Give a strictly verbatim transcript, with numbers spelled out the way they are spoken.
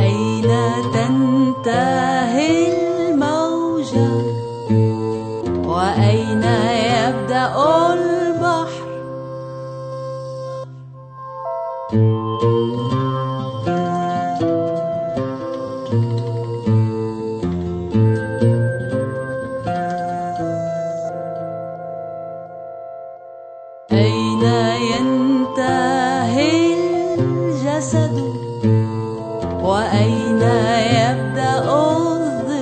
أين تنتهي الموجة وأين يبدأ البحر؟ أين ينتهي الجسد وأين